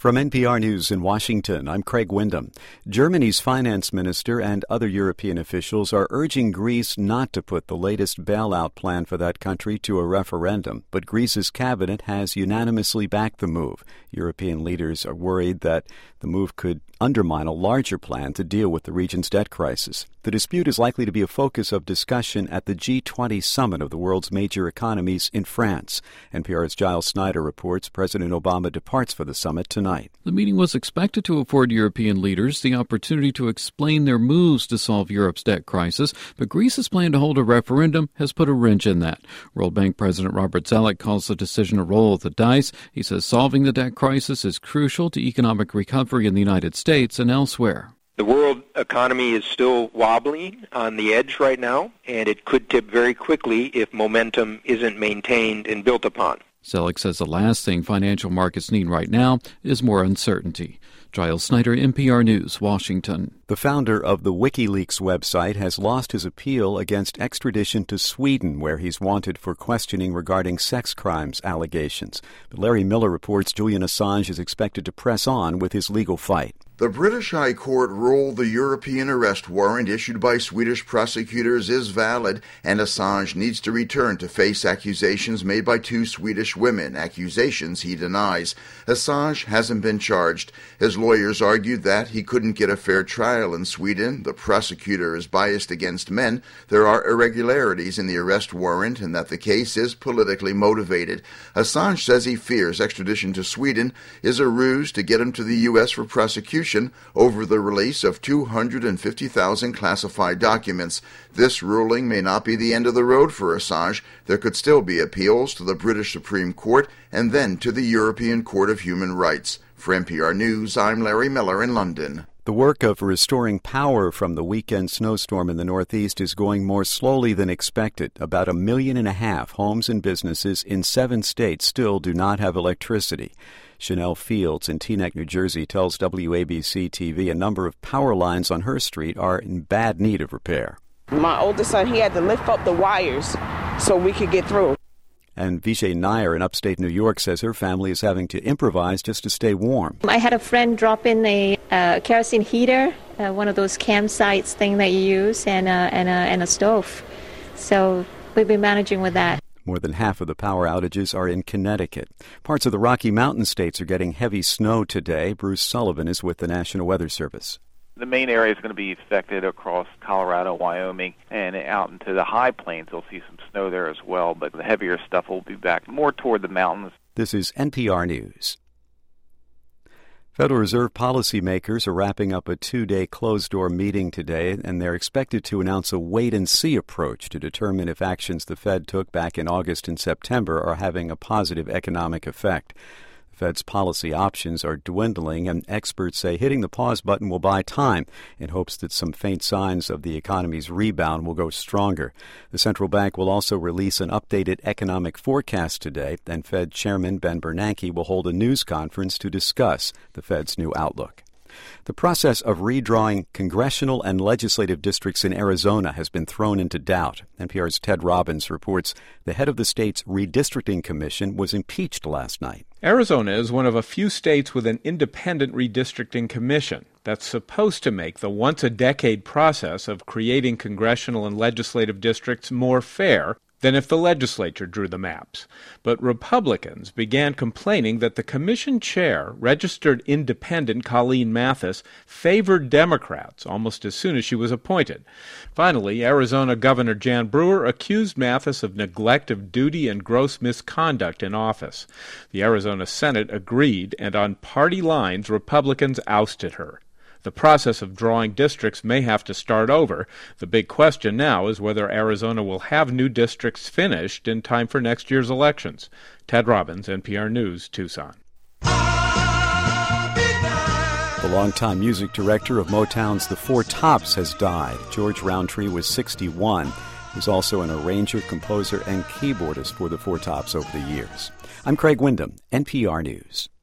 From NPR News in Washington, I'm Craig Windham. Germany's finance minister and other European officials are urging Greece not to put the latest bailout plan for that country to a referendum, but Greece's cabinet has unanimously backed the move. European leaders are worried that the move could undermine a larger plan to deal with the region's debt crisis. The dispute is likely to be a focus of discussion at the G20 summit of the world's major economies in France. NPR's Giles Snyder reports President Obama departs for the summit tonight. The meeting was expected to afford European leaders the opportunity to explain their moves to solve Europe's debt crisis, but Greece's plan to hold a referendum has put a wrench in that. World Bank President Robert Zoellick calls the decision a roll of the dice. He says solving the debt crisis is crucial to economic recovery in the United States and elsewhere. The world economy is still wobbly on the edge right now, and it could tip very quickly if momentum isn't maintained and built upon. Zoellick says the last thing financial markets need right now is more uncertainty. Giles Snyder, NPR News, Washington. The founder of the WikiLeaks website has lost his appeal against extradition to Sweden, where he's wanted for questioning regarding sex crimes allegations. But Larry Miller reports Julian Assange is expected to press on with his legal fight. The British High Court ruled the European arrest warrant issued by Swedish prosecutors is valid, and Assange needs to return to face accusations made by two Swedish women, accusations he denies. Assange hasn't been charged. His lawyers argued that he couldn't get a fair trial in Sweden. The prosecutor is biased against men. There are irregularities in the arrest warrant, and that the case is politically motivated. Assange says he fears extradition to Sweden is a ruse to get him to the U.S. for prosecution over the release of 250,000 classified documents. This ruling may not be the end of the road for Assange. There could still be appeals to the British Supreme Court and then to the European Court of Human Rights. For NPR News, I'm Larry Miller in London. The work of restoring power from the weekend snowstorm in the Northeast is going more slowly than expected. About 1.5 million homes and businesses in 7 states still do not have electricity. Chanel Fields in Teaneck, New Jersey, tells WABC-TV a number of power lines on her street are in bad need of repair. My oldest son, he had to lift up the wires so we could get through. And Vijay Nair in upstate New York says her family is having to improvise just to stay warm. I had a friend drop in a kerosene heater, one of those campsites thing that you use, and a stove. So we've been managing with that. More than half of the power outages are in Connecticut. Parts of the Rocky Mountain states are getting heavy snow today. Bruce Sullivan is with the National Weather Service. The main area is going to be affected across Colorado, Wyoming, and out into the high plains. You'll see some snow there as well, but the heavier stuff will be back more toward the mountains. This is NPR News. Federal Reserve policymakers are wrapping up a 2-day closed-door meeting today, and they're expected to announce a wait-and-see approach to determine if actions the Fed took back in August and September are having a positive economic effect. The Fed's policy options are dwindling, and experts say hitting the pause button will buy time in hopes that some faint signs of the economy's rebound will go stronger. The central bank will also release an updated economic forecast today, and Fed Chairman Ben Bernanke will hold a news conference to discuss the Fed's new outlook. The process of redrawing congressional and legislative districts in Arizona has been thrown into doubt. NPR's Ted Robbins reports the head of the state's redistricting commission was impeached last night. Arizona is one of a few states with an independent redistricting commission that's supposed to make the once-a-decade process of creating congressional and legislative districts more fair than if the legislature drew the maps. But Republicans began complaining that the commission chair, registered independent Colleen Mathis, favored Democrats almost as soon as she was appointed. Finally, Arizona Governor Jan Brewer accused Mathis of neglect of duty and gross misconduct in office. The Arizona Senate agreed, and on party lines, Republicans ousted her. The process of drawing districts may have to start over. The big question now is whether Arizona will have new districts finished in time for next year's elections. Ted Robbins, NPR News, Tucson. The longtime music director of Motown's The Four Tops has died. George Roundtree was 61. He was also an arranger, composer, and keyboardist for The Four Tops over the years. I'm Craig Windham, NPR News.